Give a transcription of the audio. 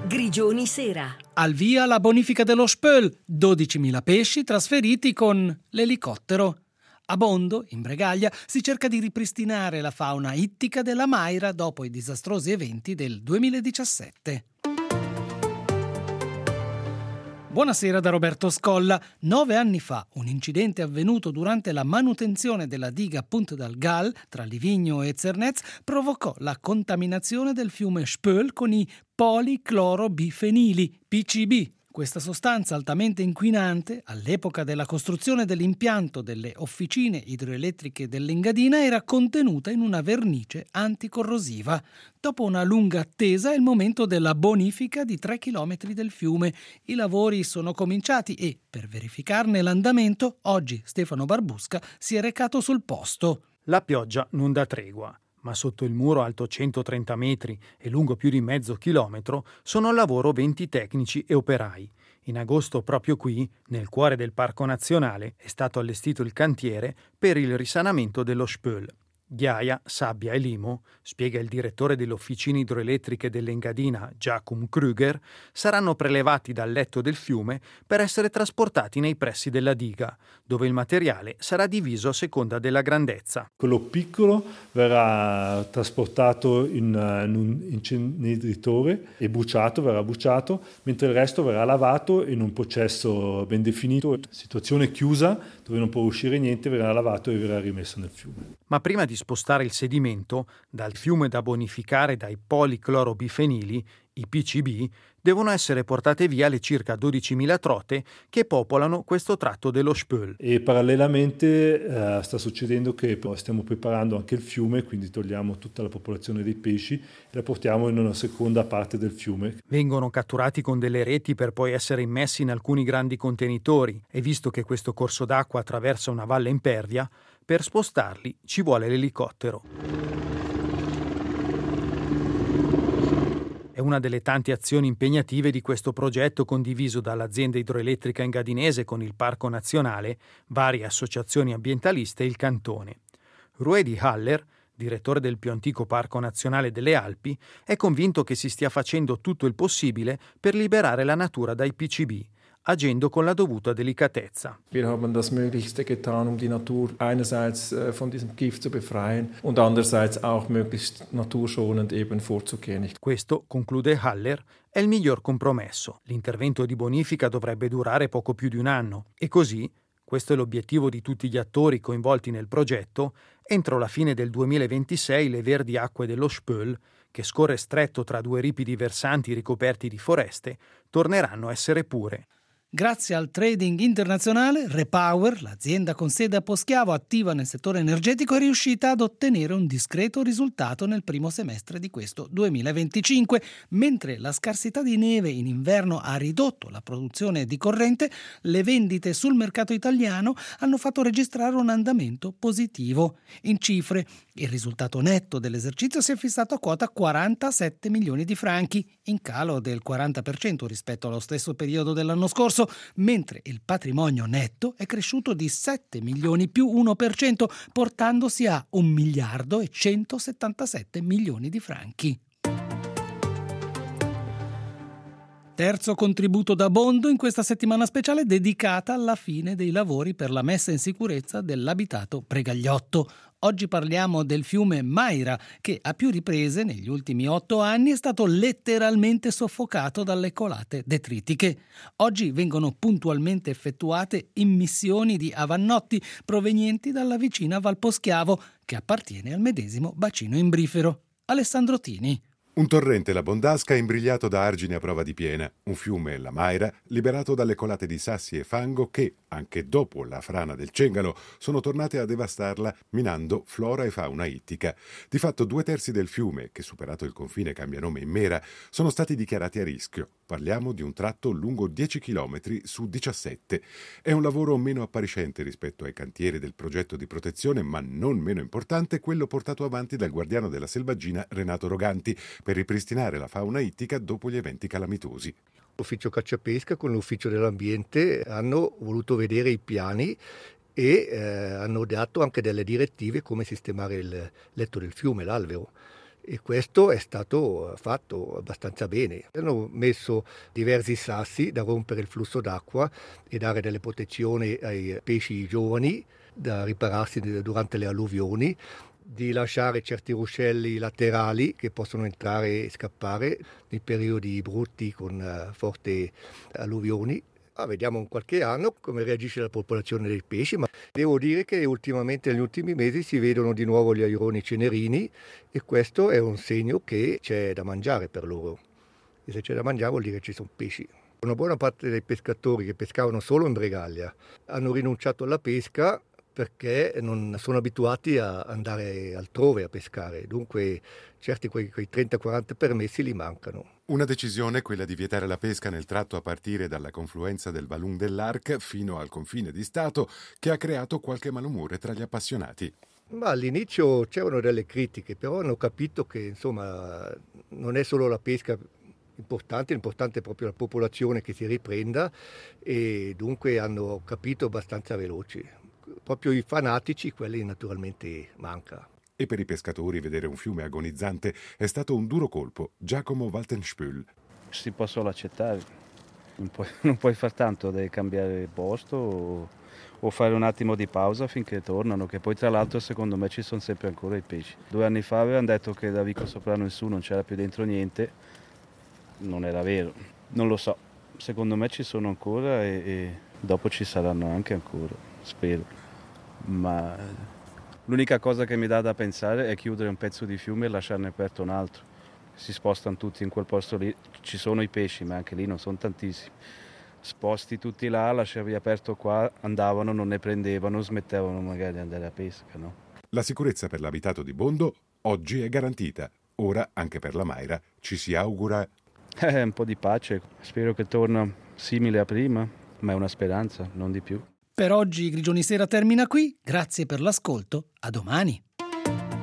Grigioni Sera. Al via la bonifica dello Spöll, 12.000 pesci trasferiti con l'elicottero. A Bondo, in Bregaglia, si cerca di ripristinare la fauna ittica della Maira dopo i disastrosi eventi del 2017. Buonasera da Roberto Scolla. 9 anni fa un incidente avvenuto durante la manutenzione della diga Punt dal Gal tra Livigno e Zernez provocò la contaminazione del fiume Spöll con i policlorobifenili, PCB. Questa sostanza altamente inquinante, all'epoca della costruzione dell'impianto delle officine idroelettriche dell'Engadina, era contenuta in una vernice anticorrosiva. Dopo una lunga attesa è il momento della bonifica di 3 chilometri del fiume. I lavori sono cominciati e, per verificarne l'andamento, oggi Stefano Barbusca si è recato sul posto. La pioggia non dà tregua, ma sotto il muro alto 130 metri e lungo più di mezzo chilometro sono al lavoro 20 tecnici e operai. In agosto proprio qui, nel cuore del Parco Nazionale, è stato allestito il cantiere per il risanamento dello Spöll. Ghiaia, sabbia e limo, spiega il direttore delle officine idroelettriche dell'Engadina, Giacomo Krüger, saranno prelevati dal letto del fiume per essere trasportati nei pressi della diga, dove il materiale sarà diviso a seconda della grandezza. Quello piccolo verrà trasportato in un inceneritore e verrà bruciato, mentre il resto verrà lavato in un processo ben definito. Situazione chiusa, dove non può uscire niente, verrà lavato e verrà rimesso nel fiume. Ma prima di spostare il sedimento dal fiume da bonificare dai policlorobifenili, i PCB, devono essere portate via le circa 12.000 trote che popolano questo tratto dello Spöll. E parallelamente sta succedendo che stiamo preparando anche il fiume, quindi togliamo tutta la popolazione dei pesci e la portiamo in una seconda parte del fiume. Vengono catturati con delle reti per poi essere immessi in alcuni grandi contenitori e visto che questo corso d'acqua attraversa una valle impervia, per spostarli ci vuole l'elicottero. È una delle tante azioni impegnative di questo progetto condiviso dall'azienda idroelettrica engadinese con il Parco Nazionale, varie associazioni ambientaliste e il Cantone. Ruedi Haller, direttore del più antico Parco Nazionale delle Alpi, è convinto che si stia facendo tutto il possibile per liberare la natura dai PCB, agendo con la dovuta delicatezza. Wir haben das Möglichste getan, die Natur einerseits von diesem Gift zu befreien und andererseits auch möglichst naturschonend eben vorzugehen. Questo, conclude Haller, è il miglior compromesso. L'intervento di bonifica dovrebbe durare poco più di un anno e così, questo è l'obiettivo di tutti gli attori coinvolti nel progetto, entro la fine del 2026 le verdi acque dello Spöll, che scorre stretto tra due ripidi versanti ricoperti di foreste, torneranno a essere pure. Grazie al trading internazionale, Repower, l'azienda con sede a Poschiavo attiva nel settore energetico, è riuscita ad ottenere un discreto risultato nel primo semestre di questo 2025. Mentre la scarsità di neve in inverno ha ridotto la produzione di corrente, le vendite sul mercato italiano hanno fatto registrare un andamento positivo. In cifre, il risultato netto dell'esercizio si è fissato a quota 47 milioni di franchi, in calo del 40% rispetto allo stesso periodo dell'anno scorso, mentre il patrimonio netto è cresciuto di 7 milioni più 1%, portandosi a 1 miliardo e 177 milioni di franchi. Terzo contributo da Bondo in questa settimana speciale dedicata alla fine dei lavori per la messa in sicurezza dell'abitato Pregagliotto. Oggi parliamo del fiume Maira che a più riprese negli ultimi 8 anni è stato letteralmente soffocato dalle colate detritiche. Oggi vengono puntualmente effettuate immissioni di avannotti provenienti dalla vicina Val Poschiavo che appartiene al medesimo bacino imbrifero. Alessandro Tini. Un torrente, la Bondasca, imbrigliato da argine a prova di piena. Un fiume, la Maira, liberato dalle colate di sassi e fango che, anche dopo la frana del Cengalo, sono tornate a devastarla, minando flora e fauna ittica. Di fatto 2/3 del fiume, che superato il confine cambia nome in Mera, sono stati dichiarati a rischio. Parliamo di un tratto lungo 10 km su 17. È un lavoro meno appariscente rispetto ai cantieri del progetto di protezione, ma non meno importante quello portato avanti dal guardiano della selvaggina Renato Roganti, per ripristinare la fauna ittica dopo gli eventi calamitosi. L'ufficio caccia e pesca con l'ufficio dell'ambiente hanno voluto vedere i piani e hanno dato anche delle direttive come sistemare il letto del fiume, l'alveo. E questo è stato fatto abbastanza bene. Hanno messo diversi sassi da rompere il flusso d'acqua e dare delle protezioni ai pesci giovani da ripararsi durante le alluvioni, di lasciare certi ruscelli laterali che possono entrare e scappare nei periodi brutti con forti alluvioni. Vediamo in qualche anno come reagisce la popolazione dei pesci, ma devo dire che ultimamente, negli ultimi mesi, si vedono di nuovo gli aironi cenerini e questo è un segno che c'è da mangiare per loro. E se c'è da mangiare vuol dire che ci sono pesci. Una buona parte dei pescatori che pescavano solo in Bregaglia hanno rinunciato alla pesca perché non sono abituati a andare altrove a pescare, dunque certi quei 30-40 permessi li mancano. Una decisione, quella di vietare la pesca nel tratto a partire dalla confluenza del Vallon dell'Arc fino al confine di Stato, che ha creato qualche malumore tra gli appassionati. Ma all'inizio c'erano delle critiche, però hanno capito che insomma non è solo la pesca l'importante è proprio la popolazione che si riprenda e dunque hanno capito abbastanza veloci. Proprio i fanatici, quelli naturalmente manca. E per i pescatori vedere un fiume agonizzante è stato un duro colpo. Giacomo Waltenspül. Si può solo accettare, non puoi far tanto, devi cambiare posto o fare un attimo di pausa finché tornano, che poi tra l'altro secondo me ci sono sempre ancora i pesci. 2 anni fa avevano detto che da Vico Soprano in su non c'era più dentro niente, non era vero, non lo so, secondo me ci sono ancora e dopo ci saranno anche ancora, spero. Ma l'unica cosa che mi dà da pensare è chiudere un pezzo di fiume e lasciarne aperto un altro. Si spostano tutti in quel posto lì, ci sono i pesci ma anche lì non sono tantissimi. Sposti tutti là, lasciavi aperto qua, andavano, non ne prendevano, smettevano magari di andare a pesca, no? La sicurezza per l'abitato di Bondo oggi è garantita. Ora anche per la Maira ci si augura Un po' di pace, spero che torna simile a prima, ma è una speranza, non di più. Per oggi Grigioni Sera termina qui, grazie per l'ascolto, a domani.